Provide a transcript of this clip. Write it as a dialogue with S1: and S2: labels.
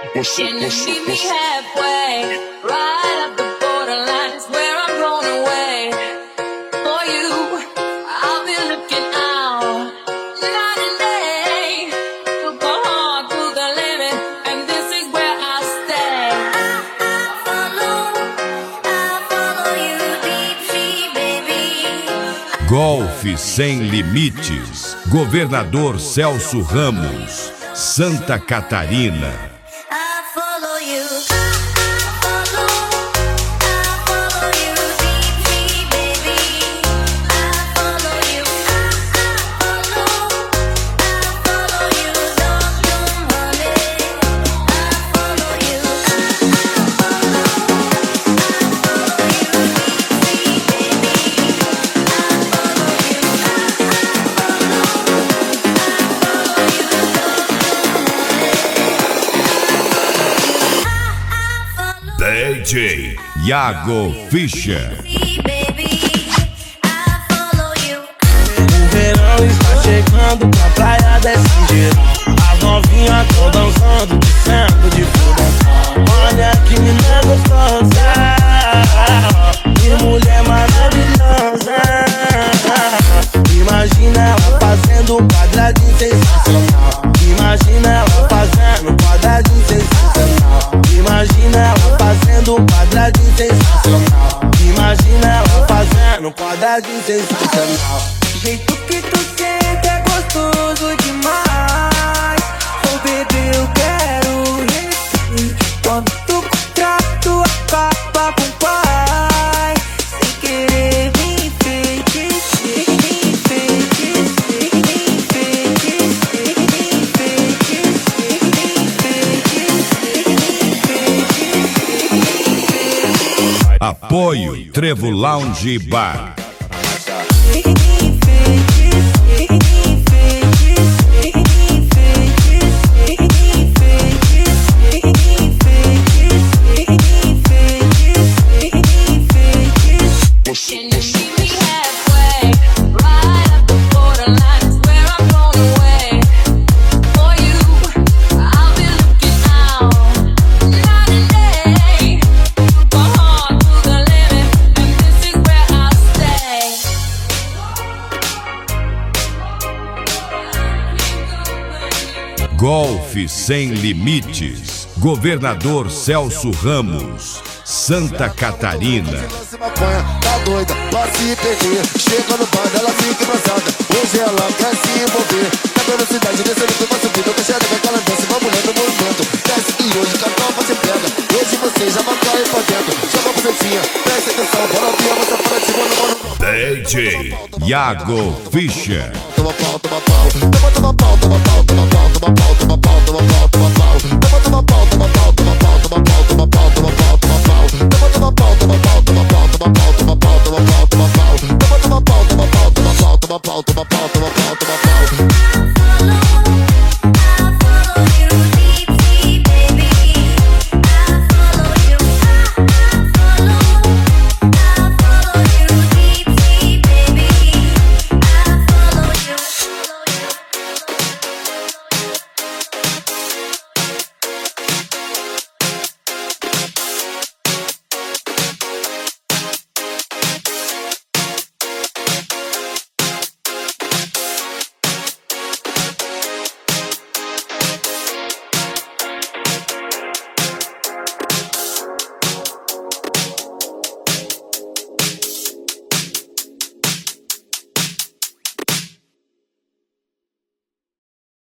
S1: Can you meet me halfway? Right up the borderline is where I'm blown away. For you, I'll be looking out night and day. Took my heart to the limit, and this is where I stay. I follow you deep sea, baby.
S2: Golfe Sem Limites. Governador Celso Ramos, Santa Catarina. DJ Iago Fischer.
S3: O verão está chegando pra praia desse jeito. As novinhas tão dançando, descendo de fundo. Olha que menina gostosa, que mulher maravilhosa. Imagina ela fazendo um quadradinho sensacional. Imagina ela fazendo um quadradinho sensacional. Imagina ela fazendo um quadradinho sensacional. Imagina ela fazendo um quadradinho sensacional. O jeito que tu sente é gostoso demais. Oh bebê, eu quero repetir. Quando tu contrato acaba com o pai. Sem querer me enfeitiçar, me enfeitiçar, me enfeitiçar, me enfeitiçar, me enfeitiçar.
S2: Apoio Trevo Lounge Bar. Golfe Sem Limites. Governador Celso Ramos, Santa Catarina.
S4: Tá doida, passe e perder. Chega no bar, ela fica embrasada. Hoje ela quer se envolver. Na velocidade, descendo que vai subir. Eu quero com aquela dança, uma mulher no movimento. Desce e hoje cartão você pega. Hoje você já vai cair pra dentro. Joga a bucetinha, presta atenção. Bora ouvir a moça para de cima no mano.
S2: DJ Iago Fischer.
S4: Toma pau, toma pau. Toma pau, toma pau, toma pau, toma pau, toma pau, toma pau, toma pau. Toma pau, toma pau, toma pau, toma pau, toma pau, toma pau, toma pau. Toma pau, toma pau, toma pau, toma pau, toma pau, toma pau, toma pau. Toma pau, toma pau, toma pau, toma pau, toma pau, toma pau, toma pau.